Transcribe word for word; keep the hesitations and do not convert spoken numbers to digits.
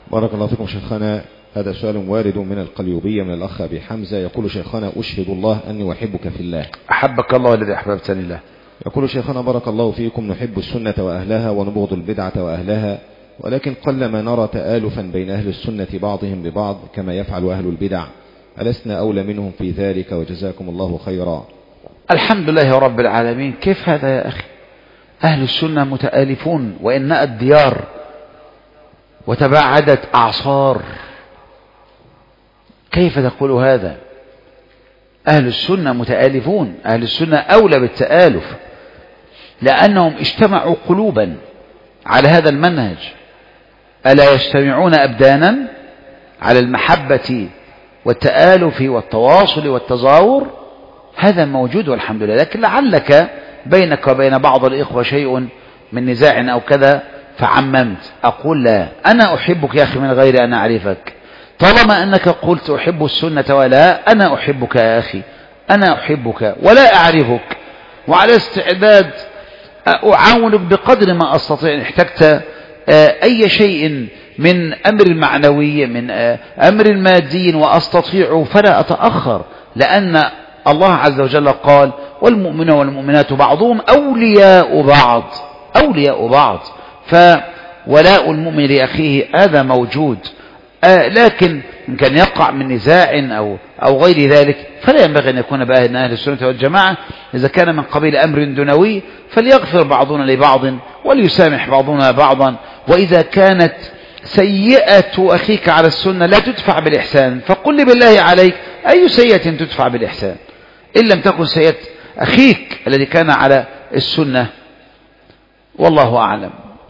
بارك الله فيكم شيخنا. هذا سؤال وارد من القليوبية من الأخ أبي حمزة، يقول شيخنا: أشهد الله أني أحبك في الله. أحبك الله الذي أحببتني الله. يقول شيخنا: بارك الله فيكم، نحب السنة وأهلها ونبغض البدعة وأهلها، ولكن قلما نرى تآلفا بين أهل السنة بعضهم ببعض كما يفعل أهل البدع، ألسنا أولى منهم في ذلك؟ وجزاكم الله خيرا. الحمد لله رب العالمين. كيف هذا يا أخي؟ أهل السنة متآلفون، وإن نأت ديار وتباعدت أعصار. كيف تقول هذا؟ أهل السنة متآلفون، أهل السنة أولى بالتآلف، لأنهم اجتمعوا قلوبا على هذا المنهج. ألا يجتمعون أبدانا على المحبة والتآلف والتواصل والتزاور؟ هذا موجود والحمد لله. لكن لعلك بينك وبين بعض الإخوة شيء من نزاع أو كذا فعممت. أقول لا، أنا أحبك يا أخي من غير أن أعرفك. طالما أنك قلت أحب السنة ولا، أنا أحبك يا أخي، أنا أحبك ولا أعرفك، وعلى استعداد أعاونك بقدر ما أستطيع. إن احتجت أي شيء من أمر معنوي، من أمر مادي وأستطيع، فلا أتأخر، لأن الله عز وجل قال: والمؤمنون والمؤمنات بعضهم أولياء بعض، أولياء بعض. فولاء المؤمن لأخيه هذا موجود. آه لكن إن كان يقع من نزاع أو, أو غير ذلك فلا ينبغي أن يكون بأهل أهل السنة والجماعة. إذا كان من قبيل أمر دنوي فليغفر بعضنا لبعض وليسامح بعضنا بعضا. وإذا كانت سيئة أخيك على السنة لا تدفع بالإحسان، فقل لي بالله عليك أي سيئة تدفع بالإحسان إن لم تكن سيئة أخيك الذي كان على السنة؟ والله أعلم.